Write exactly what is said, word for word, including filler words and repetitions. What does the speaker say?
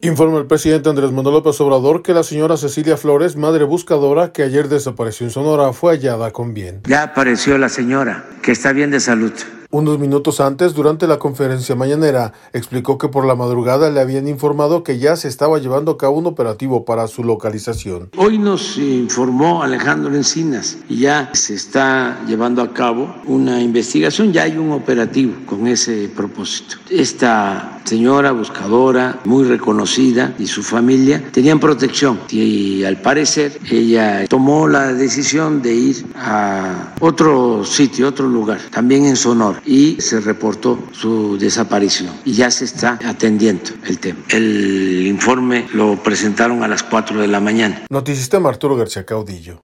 Informa el presidente Andrés Manuel López Obrador que la señora Cecilia Flores, madre buscadora que ayer desapareció en Sonora, fue hallada con bien. Ya apareció la señora, que está bien de salud. Unos minutos antes, durante la conferencia mañanera, explicó que por la madrugada le habían informado que ya se estaba llevando a cabo un operativo para su localización. Hoy nos informó Alejandro Encinas y ya se está llevando a cabo una investigación, ya hay un operativo con ese propósito. Esta señora buscadora, muy reconocida, y su familia tenían protección y al parecer ella tomó la decisión de ir a otro sitio, otro lugar, también en Sonora, y se reportó su desaparición y ya se está atendiendo el tema. El informe lo presentaron a las cuatro de la mañana. Noticista Arturo García Caudillo.